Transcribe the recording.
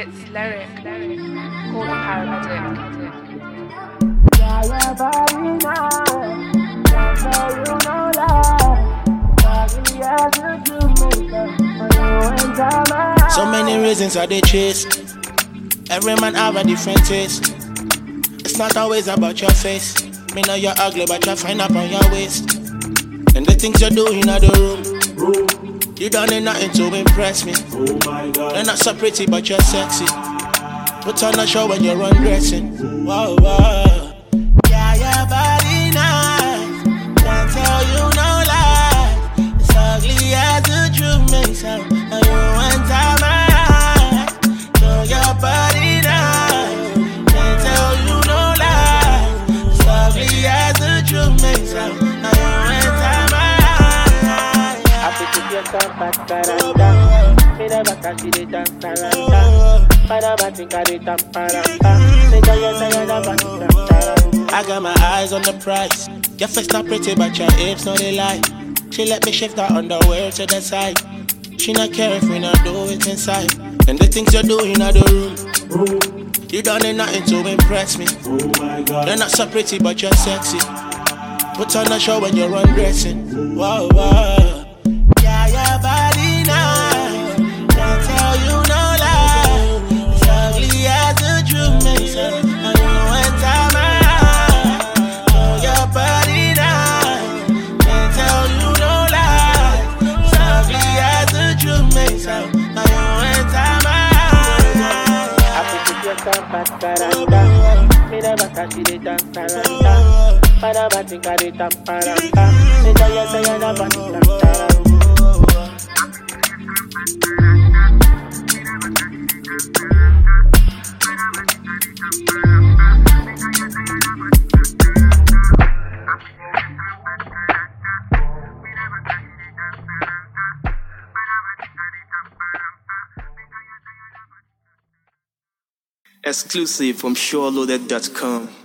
It's lyric. Call the paramedic. So many reasons I they chase. Every man have a different taste. It's not always about your face. Me know you're ugly, but you're fine up on your waist. And the things you're doing in the room, you don't need nothing to impress me. Oh my God. You're not so pretty, but you're sexy. Put on a show when you're undressing. Whoa, whoa. Yeah, your body nice. Can't tell you no lie. It's ugly as the truth makes out. And you enter my eyes. So your body nice. Can't tell you no lie. It's ugly as the truth makes out. And you enter my eyes. I pick up your compact caranda. Me never catch the dance caranda. I got my eyes on the price. Your face not pretty, but your hips know they lie. She let me shift her underwear to the side. She not care if we not do it inside. And the things you're doing in the room, you don't need nothing to impress me. Oh my God. You're not so pretty, but you're sexy. Put on a show when you're undressing. Whoa, whoa. Yeah, your body nice. Can't tell you no lie. It's ugly as the truth makes it. And you enter my eyes. Oh, your body nice. Can't tell you no lie. It's ugly as the truth makes it. And you enter my eyes. I pick up your compact caranda. Me never catch the dance caranda. Parabatica de tamparanta. Me tell you say you're not back. Exclusive from SureLoaded.com.